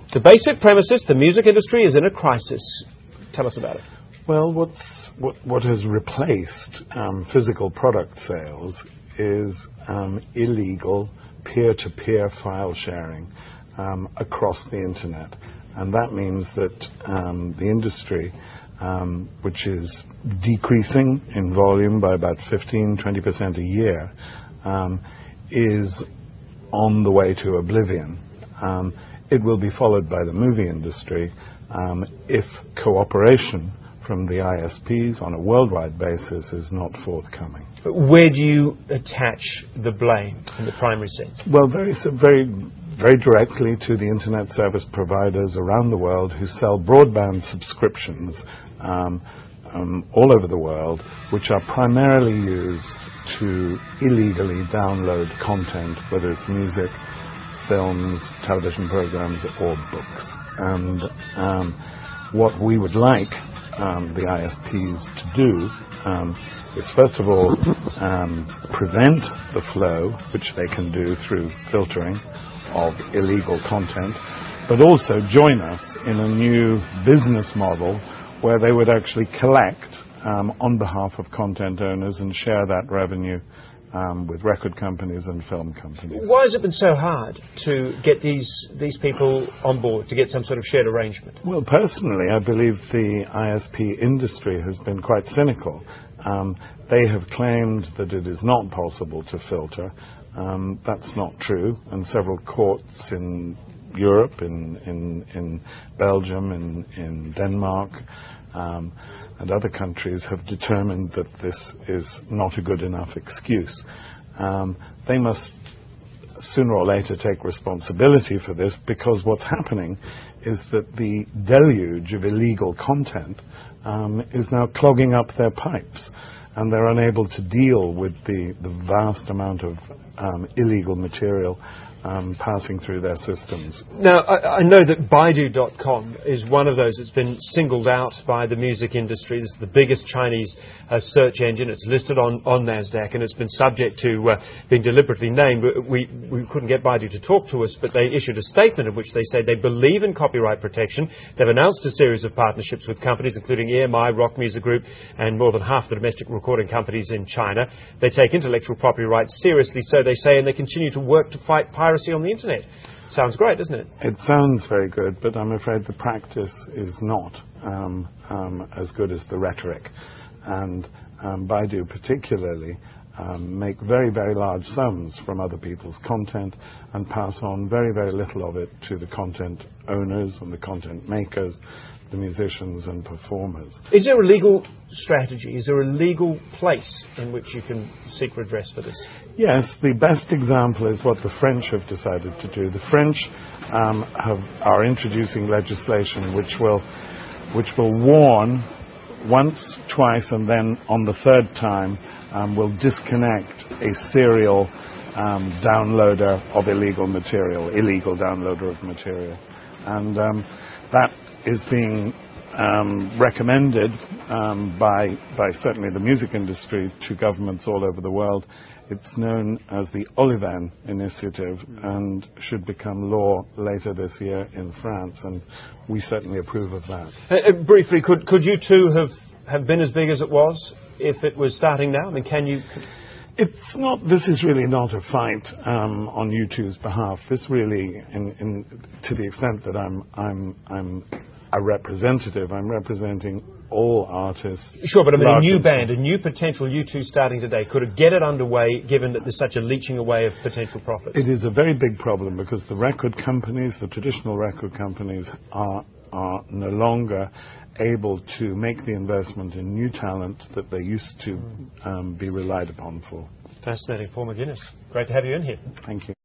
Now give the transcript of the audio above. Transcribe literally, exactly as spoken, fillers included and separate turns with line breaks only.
The basic premise is the music industry is in a crisis. Tell us about it.
Well, what's, what, what has replaced um, physical product sales is um, illegal peer-to-peer file sharing um, across the internet. And that means that um, the industry, um, which is decreasing in volume by about fifteen to twenty percent a year, um, is on the way to oblivion. Um, it will be followed by the movie industry um, if cooperation from the I S Ps on a worldwide basis is not forthcoming.
But where do you attach the blame in the primary sense?
Well, very, very, very directly to the internet service providers around the world who sell broadband subscriptions um, um, all over the world, which are primarily used to illegally download content, whether it's music, films, television programs, or books. And um, what we would like um, the I S Ps to do um, is, first of all, um, prevent the flow, which they can do through filtering of illegal content, but also join us in a new business model where they would actually collect um, on behalf of content owners and share that revenue Um, with record companies and film companies.
Why has it been so hard to get these these people on board, to get some sort of shared arrangement?
Well, personally, I believe the I S P industry has been quite cynical. Um, they have claimed that it is not possible to filter. Um, that's not true, and several courts in Europe, in in, in Belgium, in, in Denmark, um, and other countries have determined that this is not a good enough excuse. Um, they must sooner or later take responsibility for this, because what's happening is that the deluge of illegal content um, is now clogging up their pipes, and they're unable to deal with the, the vast amount of um, illegal material Um, passing through their systems.
Now, I, I know that Baidu dot com is one of those that's been singled out by the music industry. This is the biggest Chinese uh, search engine. It's listed on, on NASDAQ, and it's been subject to uh, being deliberately named. We, we couldn't get Baidu to talk to us, but they issued a statement in which they say they believe in copyright protection. They've announced a series of partnerships with companies including E M I, Rock Music Group, and more than half the domestic recording companies in China. They take intellectual property rights seriously, so they say, and they continue to work to fight piracy on the internet. Sounds great, doesn't it?
It sounds very good, but I'm afraid the practice is not um, um, as good as the rhetoric. And um, Baidu particularly um, make very, very large sums from other people's content and pass on very, very little of it to the content owners and the content makers, the musicians and performers.
Is there a legal strategy? Is there a legal place in which you can seek redress for this?
Yes, the best example is what the French have decided to do. The French um, have, are introducing legislation which will, which will warn once, twice, and then on the third time um, will disconnect a serial um, downloader of illegal material, illegal downloader of material. And um, that is being um, recommended um, by, by certainly the music industry to governments all over the world. It's known as the Olivan Initiative and should become law later this year in France, and we certainly approve of that.
Uh, uh, briefly, could, could you two have, have been as big as it was if it was starting now? I mean, can you...
It's not. This is really not a fight um, on U two's behalf. This really, in, in, to the extent that I'm, I'm, I'm a representative, I'm representing all artists.
Sure, but I mean, a new band, a new potential U two starting today, could it get it underway, given that there's such a leaching away of potential profits?
It is a very big problem, because the record companies, the traditional record companies, are are no longer able to make the investment in new talent that they used to um, be relied upon for.
Fascinating. Paul McGuinness, great to have you in here.
Thank you.